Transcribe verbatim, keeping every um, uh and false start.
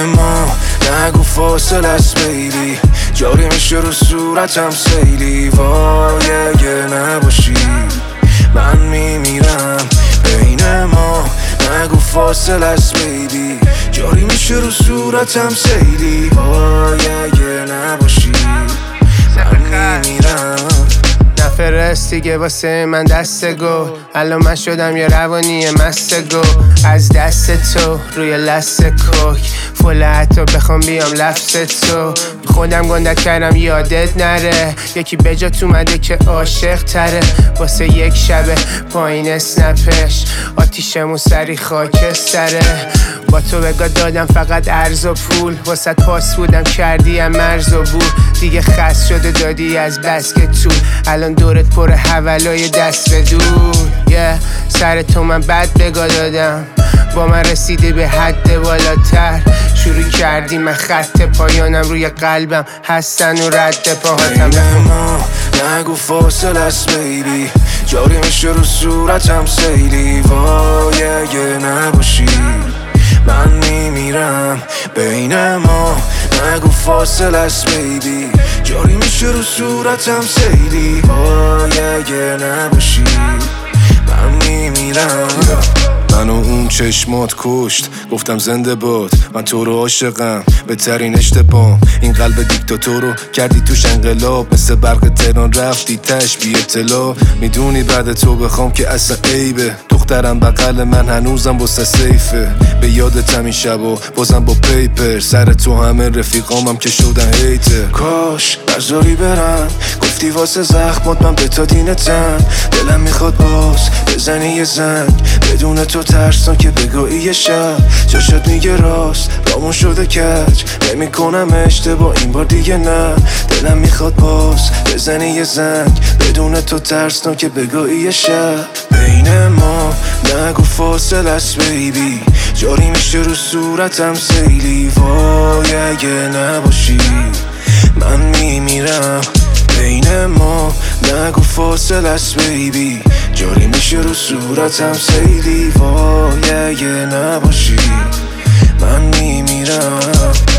بین ما نگو فاصله است بیبی، جاری میشه رو صورتم سیلی. وای اگه نباشی من میمیرم. بین ما نگو فاصله است بیبی، جاری میشه رو صورتم سیلی. وای اگه نباشی من میمیرم. نفرست دیگه واسه من دست گو، الان من شدم یه روانی مست گو. از دست تو روی لست کوک فله حتی بخوام بیام لفظ تو. خودم گنده کردم یادت نره، یکی به جات اومده که عاشق تره. واسه یک شبه پایین اسنپش آتیشمون سری خاکستره. با تو بگاه دادم فقط ارز و پول، واسه پاس بودم کردیم مرز و بور. دیگه خست شده دادی از بس که طول، الان دورت پر حولای دست به دور. yeah. سر تو من بد بگاه دادم، با من رسیده به حد بالاتر. شروع کردی من خط پایانم روی قلبم هستن و رد پاهاتم. بین ما نگو فاصله است بیبی، جاری میشه رو صورتم سیلی. وای اگه نباشی من میمیرم. بین ما نگو فاصله است بیبی، جاری میشه رو صورتم سیلی. وای اگه نباشی من میمیرم. منو اون چشمات کشت، گفتم زنده باد من تو رو عاشقم. بهترین اشتباه این قلب دیکتاتور رو کردی توش انقلاب. مثل برق تهران رفتی تش بی اطلاع. میدونی بعد تو بخوام که اصلا عیبه، دخترم بغل من هنوزم واسه سیفه. به یادتم این شبا بازم با پیپر، سر تو همه رفیقامم که شدن هیتر. کاش نذاری برم، گفتی واسه زخمات من به تا دینتم. دلم میخواد باز بزنی یه زنگ، بدون تو ترسان که بگاهی یه شب. چشات میگه راست رامون شده کج، نمی کنم اشتباه این بار دیگه نه. دلم میخواد باز بزنی یه زنگ، بدون تو ترسان که بگاهی یه شب. بین ما نگو فاصله است بیبی، جاری میشه رو صورتم سیلی. وای اگه نباشی من میمیرم. بین ما نگو فاصله است بیبی، جاری میشه رو صورتم سیلی. وای اگه نباشی من میمیرم.